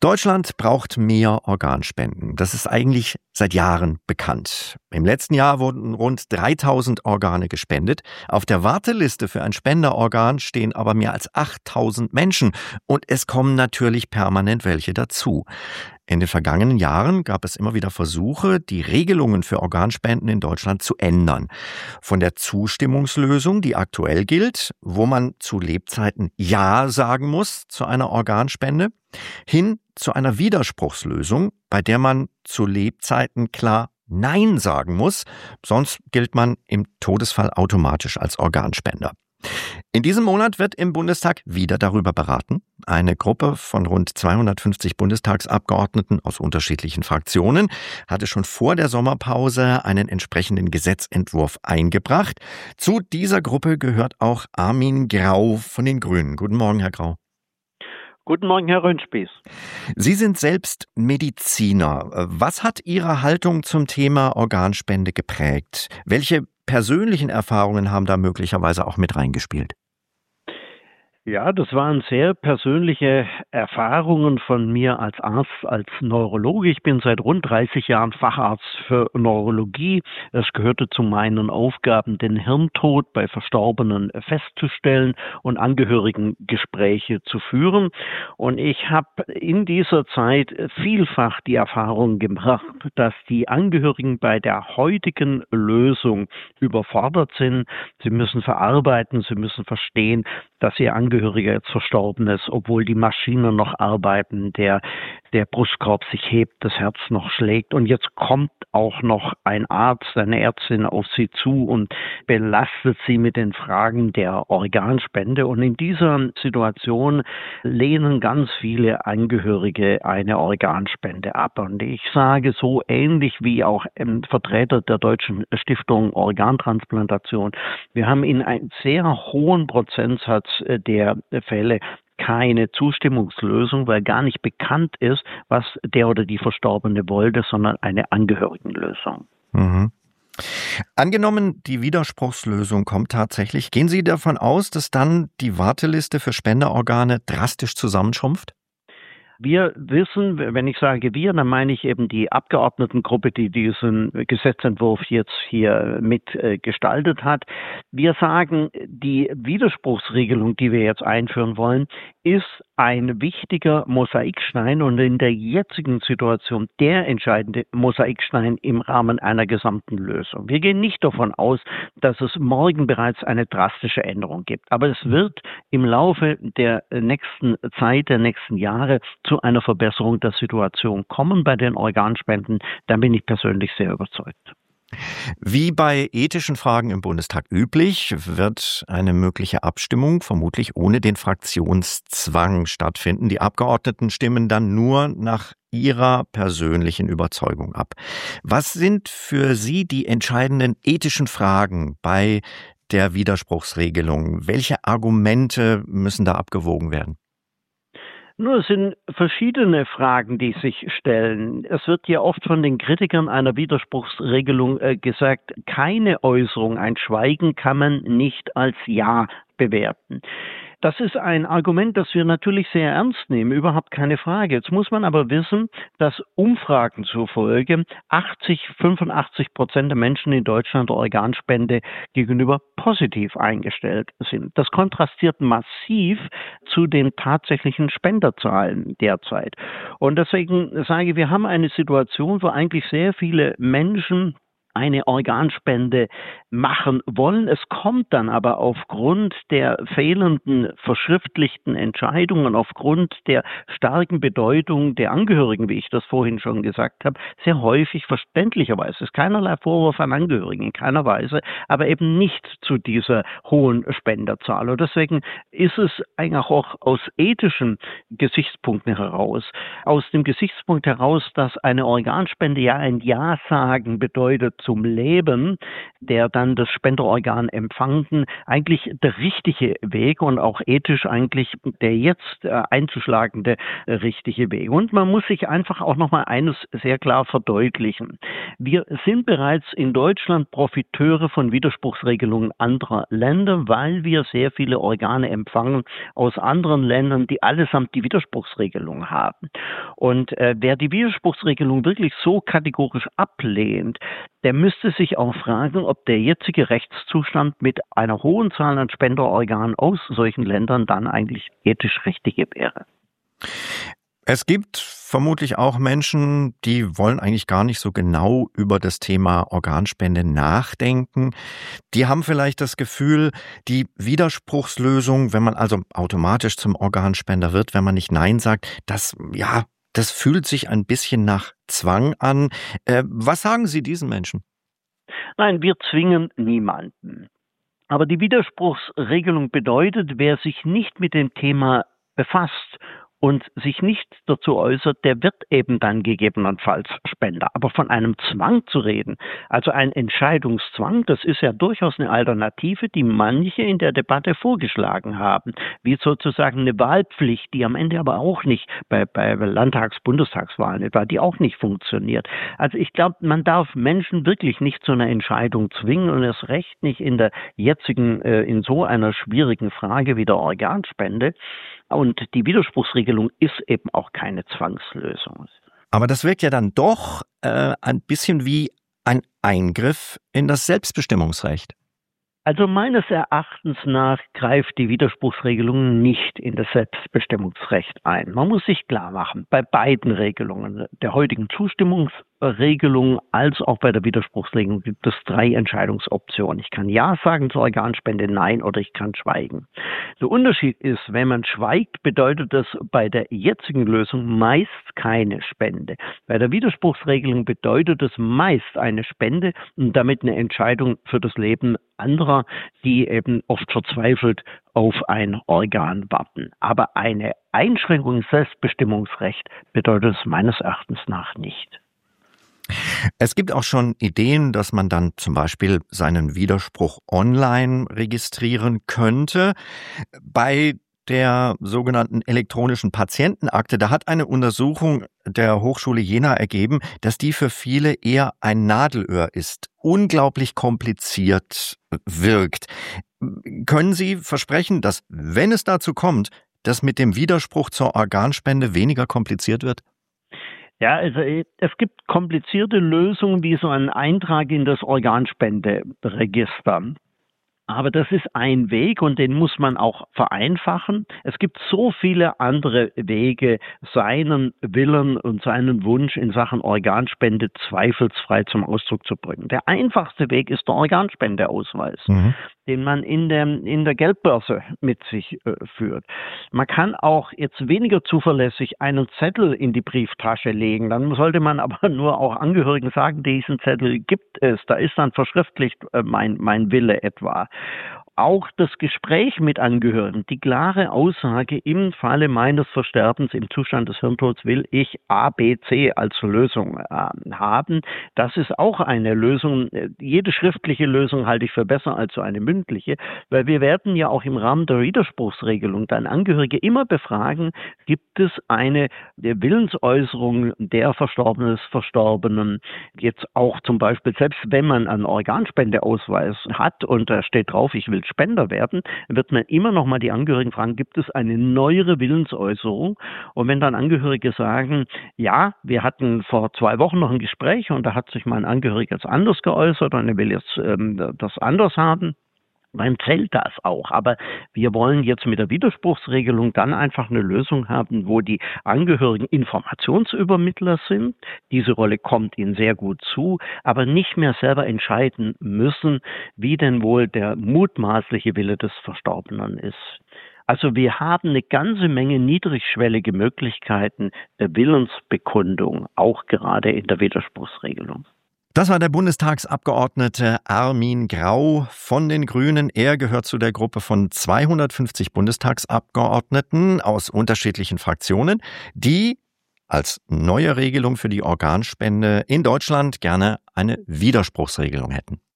Deutschland braucht mehr Organspenden. Das ist eigentlich seit Jahren bekannt. Im letzten Jahr wurden rund 3000 Organe gespendet. Auf der Warteliste für ein Spenderorgan stehen aber mehr als 8000 Menschen. Und es kommen natürlich permanent welche dazu. In den vergangenen Jahren gab es immer wieder Versuche, die Regelungen für Organspenden in Deutschland zu ändern. Von der Zustimmungslösung, die aktuell gilt, wo man zu Lebzeiten Ja sagen muss zu einer Organspende, hin zu einer Widerspruchslösung, bei der man zu Lebzeiten klar Nein sagen muss, sonst gilt man im Todesfall automatisch als Organspender. In diesem Monat wird im Bundestag wieder darüber beraten. Eine Gruppe von rund 250 Bundestagsabgeordneten aus unterschiedlichen Fraktionen hatte schon vor der Sommerpause einen entsprechenden Gesetzentwurf eingebracht. Zu dieser Gruppe gehört auch Armin Grau von den Grünen. Guten Morgen, Herr Grau. Guten Morgen, Herr Röhnspieß. Sie sind selbst Mediziner. Was hat Ihre Haltung zum Thema Organspende geprägt? Welche persönlichen Erfahrungen haben da möglicherweise auch mit reingespielt? Ja, das waren sehr persönliche Erfahrungen von mir als Arzt, als Neurologe. Ich bin seit rund 30 Jahren Facharzt für Neurologie. Es gehörte zu meinen Aufgaben, den Hirntod bei Verstorbenen festzustellen und Angehörigengespräche zu führen. Und ich habe in dieser Zeit vielfach die Erfahrung gemacht, dass die Angehörigen bei der heutigen Lösung überfordert sind. Sie müssen verarbeiten, sie müssen verstehen, dass ihr Angehöriger jetzt verstorben ist, obwohl die Maschinen noch arbeiten, der Brustkorb sich hebt, das Herz noch schlägt. Und jetzt kommt auch noch ein Arzt, eine Ärztin auf sie zu und belastet sie mit den Fragen der Organspende. Und in dieser Situation lehnen ganz viele Angehörige eine Organspende ab. Und ich sage so ähnlich wie auch Vertreter der Deutschen Stiftung Organtransplantation, wir haben in einem sehr hohen Prozentsatz der Fälle keine Zustimmungslösung, weil gar nicht bekannt ist, was der oder die Verstorbene wollte, sondern eine Angehörigenlösung. Mhm. Angenommen, die Widerspruchslösung kommt tatsächlich, gehen Sie davon aus, dass dann die Warteliste für Spenderorgane drastisch zusammenschrumpft? Wir wissen, wenn ich sage wir, dann meine ich eben die Abgeordnetengruppe, die diesen Gesetzentwurf jetzt hier mitgestaltet hat. Wir sagen, die Widerspruchsregelung, die wir jetzt einführen wollen, ist ein wichtiger Mosaikstein und in der jetzigen Situation der entscheidende Mosaikstein im Rahmen einer gesamten Lösung. Wir gehen nicht davon aus, dass es morgen bereits eine drastische Änderung gibt, aber es wird im Laufe der nächsten Zeit, der nächsten Jahre zu einer Verbesserung der Situation kommen bei den Organspenden. Da bin ich persönlich sehr überzeugt. Wie bei ethischen Fragen im Bundestag üblich, wird eine mögliche Abstimmung vermutlich ohne den Fraktionszwang stattfinden. Die Abgeordneten stimmen dann nur nach ihrer persönlichen Überzeugung ab. Was sind für Sie die entscheidenden ethischen Fragen bei der Widerspruchsregelung? Welche Argumente müssen da abgewogen werden? Nur es sind verschiedene Fragen, die sich stellen. Es wird ja oft von den Kritikern einer Widerspruchsregelung gesagt, keine Äußerung, ein Schweigen kann man nicht als Ja bewerten. Das ist ein Argument, das wir natürlich sehr ernst nehmen, überhaupt keine Frage. Jetzt muss man aber wissen, dass Umfragen zufolge 85% der Menschen in Deutschland der Organspende gegenüber positiv eingestellt sind. Das kontrastiert massiv zu den tatsächlichen Spenderzahlen derzeit. Und deswegen sage ich, wir haben eine Situation, wo eigentlich sehr viele Menschen eine Organspende machen wollen. Es kommt dann aber aufgrund der fehlenden verschriftlichten Entscheidungen, aufgrund der starken Bedeutung der Angehörigen, wie ich das vorhin schon gesagt habe, sehr häufig verständlicherweise, es ist keinerlei Vorwurf an Angehörigen in keiner Weise, aber eben nicht zu dieser hohen Spenderzahl. Und deswegen ist es eigentlich auch aus ethischen Gesichtspunkten heraus, aus dem Gesichtspunkt heraus, dass eine Organspende ja ein Ja sagen bedeutet zum Leben, der dann das Spenderorgan empfangen, eigentlich der richtige Weg und auch ethisch eigentlich der jetzt einzuschlagende richtige Weg. Und man muss sich einfach auch nochmal eines sehr klar verdeutlichen. Wir sind bereits in Deutschland Profiteure von Widerspruchsregelungen anderer Länder, weil wir sehr viele Organe empfangen aus anderen Ländern, die allesamt die Widerspruchsregelung haben. Und wer die Widerspruchsregelung wirklich so kategorisch ablehnt, der müsste sich auch fragen, ob der jetzige Rechtszustand mit einer hohen Zahl an Spenderorganen aus solchen Ländern dann eigentlich ethisch richtige wäre. Es gibt vermutlich auch Menschen, die wollen eigentlich gar nicht so genau über das Thema Organspende nachdenken. Die haben vielleicht das Gefühl, die Widerspruchslösung, wenn man also automatisch zum Organspender wird, wenn man nicht Nein sagt, das fühlt sich ein bisschen nach Zwang an. Was sagen Sie diesen Menschen? Nein, wir zwingen niemanden. Aber die Widerspruchsregelung bedeutet, wer sich nicht mit dem Thema befasst und sich nicht dazu äußert, der wird eben dann gegebenenfalls Spender. Aber von einem Zwang zu reden, also ein Entscheidungszwang, das ist ja durchaus eine Alternative, die manche in der Debatte vorgeschlagen haben, wie sozusagen eine Wahlpflicht, die am Ende aber auch nicht bei Landtags-Bundestagswahlen etwa, die auch nicht funktioniert. Also ich glaube, man darf Menschen wirklich nicht zu einer Entscheidung zwingen und erst recht nicht in der jetzigen, in so einer schwierigen Frage wie der Organspende. Und die Widerspruchsregelung ist eben auch keine Zwangslösung. Aber das wirkt ja dann doch ein bisschen wie ein Eingriff in das Selbstbestimmungsrecht. Also meines Erachtens nach greift die Widerspruchsregelung nicht in das Selbstbestimmungsrecht ein. Man muss sich klar machen, bei beiden Regelungen, der heutigen Zustimmungsregelung als auch bei der Widerspruchsregelung, gibt es 3 Entscheidungsoptionen. Ich kann Ja sagen zur Organspende, Nein oder ich kann schweigen. Der Unterschied ist, wenn man schweigt, bedeutet das bei der jetzigen Lösung meist keine Spende. Bei der Widerspruchsregelung bedeutet es meist eine Spende und damit eine Entscheidung für das Leben anderer, die eben oft verzweifelt auf ein Organ warten. Aber eine Einschränkung im Selbstbestimmungsrecht bedeutet es meines Erachtens nach nicht. Es gibt auch schon Ideen, dass man dann zum Beispiel seinen Widerspruch online registrieren könnte. Bei der sogenannten elektronischen Patientenakte, da hat eine Untersuchung der Hochschule Jena ergeben, dass die für viele eher ein Nadelöhr ist, unglaublich kompliziert wirkt. Können Sie versprechen, dass, wenn es dazu kommt, das mit dem Widerspruch zur Organspende weniger kompliziert wird? Ja, also es gibt komplizierte Lösungen wie so ein Eintrag in das Organspenderegister. Aber das ist ein Weg und den muss man auch vereinfachen. Es gibt so viele andere Wege, seinen Willen und seinen Wunsch in Sachen Organspende zweifelsfrei zum Ausdruck zu bringen. Der einfachste Weg ist der Organspendeausweis, den man in der Geldbörse mit sich führt. Man kann auch jetzt weniger zuverlässig einen Zettel in die Brieftasche legen. Dann sollte man aber nur auch Angehörigen sagen, diesen Zettel gibt es. Da ist dann verschriftlicht mein Wille etwa. Auch das Gespräch mit Angehörigen, die klare Aussage, im Falle meines Versterbens, im Zustand des Hirntods will ich A, B, C als Lösung haben. Das ist auch eine Lösung. Jede schriftliche Lösung halte ich für besser als so eine mündliche, weil wir werden ja auch im Rahmen der Widerspruchsregelung dann Angehörige immer befragen, gibt es eine Willensäußerung der Verstorbenen, des Verstorbenen, jetzt auch zum Beispiel, selbst wenn man einen Organspendeausweis hat und da steht drauf, ich will Spender werden, wird man immer noch mal die Angehörigen fragen, gibt es eine neuere Willensäußerung? Und wenn dann Angehörige sagen, ja, wir hatten vor 2 Wochen noch ein Gespräch und da hat sich mein Angehöriger jetzt anders geäußert und er will jetzt das anders haben, dann zählt das auch. Aber wir wollen jetzt mit der Widerspruchsregelung dann einfach eine Lösung haben, wo die Angehörigen Informationsübermittler sind. Diese Rolle kommt ihnen sehr gut zu, aber nicht mehr selber entscheiden müssen, wie denn wohl der mutmaßliche Wille des Verstorbenen ist. Also wir haben eine ganze Menge niedrigschwellige Möglichkeiten der Willensbekundung, auch gerade in der Widerspruchsregelung. Das war der Bundestagsabgeordnete Armin Grau von den Grünen. Er gehört zu der Gruppe von 250 Bundestagsabgeordneten aus unterschiedlichen Fraktionen, die als neue Regelung für die Organspende in Deutschland gerne eine Widerspruchsregelung hätten.